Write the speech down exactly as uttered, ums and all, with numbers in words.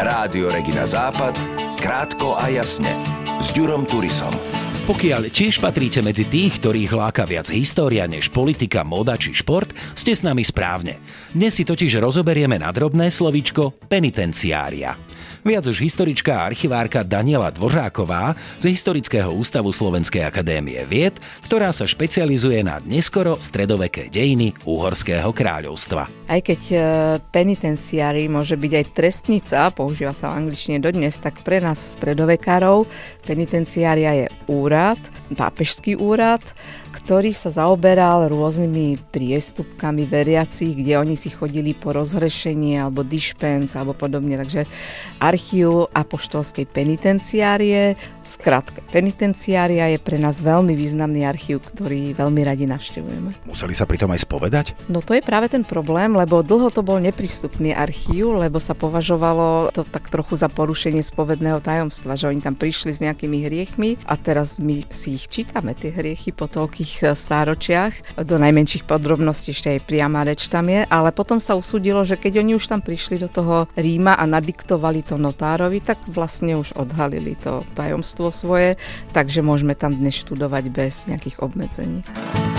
Rádio Regina Západ, krátko a jasne, s Ďurom Turisom. Pokiaľ tiež patríte medzi tých, ktorých láka viac história než politika, móda či šport, ste s nami správne. Dnes si totiž rozoberieme na drobné slovíčko penitenciária. Viac už historička a archivárka Daniela Dvořáková z Historického ústavu Slovenskej akadémie vied, ktorá sa špecializuje na neskoro stredoveké dejiny Uhorského kráľovstva. Aj keď penitenciári môže byť aj trestnica, používa sa v angličtine dodnes, tak pre nás stredovekárov penitenciária je úrad, pápežský úrad, ktorý sa zaoberal rôznymi priestupkami veriacich, kde oni si chodili po rozhrešenie alebo dišpens alebo podobne. Takže archív apoštolskej penitenciárie, skratke penitenciária je pre nás veľmi významný archív, ktorý veľmi radi navštevujeme. Museli sa pritom aj spovedať? No to je práve ten problém, lebo dlho to bol neprístupný archív, lebo sa považovalo to tak trochu za porušenie spovedného tajomstva, že oni tam prišli s nejakými hriechmi a teraz my si ich čítame, tie hriechy po toľkých stáročiach. Do najmenších podrobností ešte aj priama reč tam je, ale potom sa usúdilo, že keď oni už tam prišli do toho Ríma a nadiktovali to notárovi, tak vlastne už odhalili to tajomstvo svoje, takže môžeme tam dnes študovať bez nejakých obmedzení.